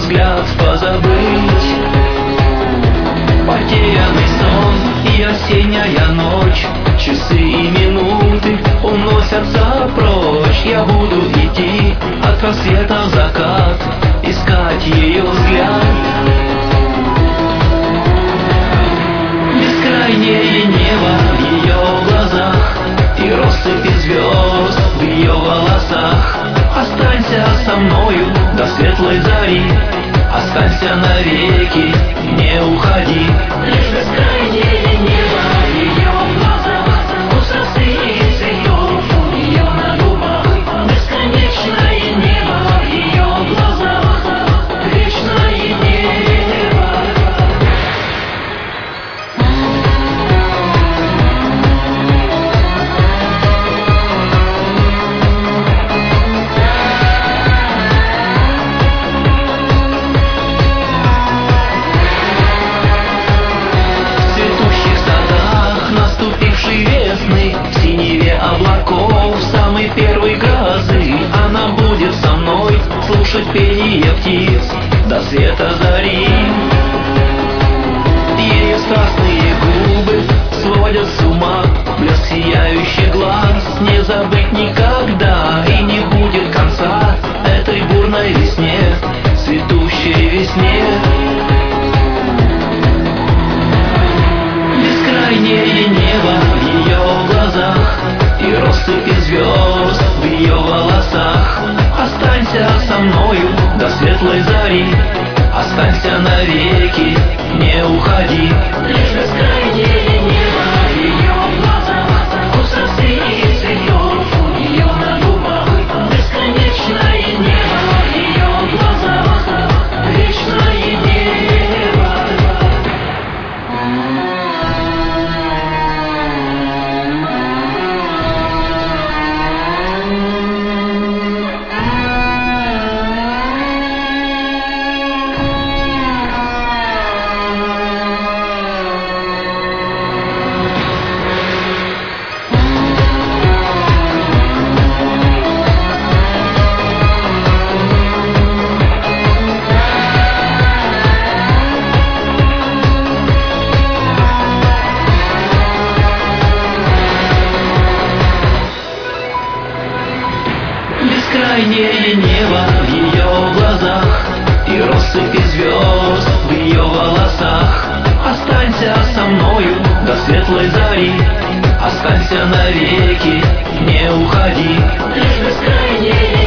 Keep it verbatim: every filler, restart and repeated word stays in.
взгляд позабыть. Потерянный сон и осенняя ночь, часы и минуты уносятся прочь. Я буду идти от рассвета в закат, искать ее взгляд. Бескрайнее небо в ее глазах и россыпи звезд в ее волосах. Останься со мною до светлой зари, останься навеки, не уходи. Лишь бескрайнее небо в ее глазах, вкус росы и цветов у нее на губах. Бесконечное небо в ее глазах, вечное небо. В синеве облаков самой первой грозы она будет со мной слушать пение птиц до света зари. Ее страстные губы сводят с ума, блеск сияющих глаз не забыть никогда. И не будет конца этой бурной весне, цветущей весне. Бескрайнее небо в ее глазах и россыпи звезд в ее волосах. Останься со мною до светлой зари, останься навеки, не уходи. Лишь бескрайнее небо в ее глазах, вкус росы и цветов у нее на губах. Бесконечное небо в ее глазах, вечное небо. Бескрайнее небо в ее глазах и россыпи звезд в ее волосах. Останься со мною до светлой зари, останься навеки, не уходи. Лишь бескрайнее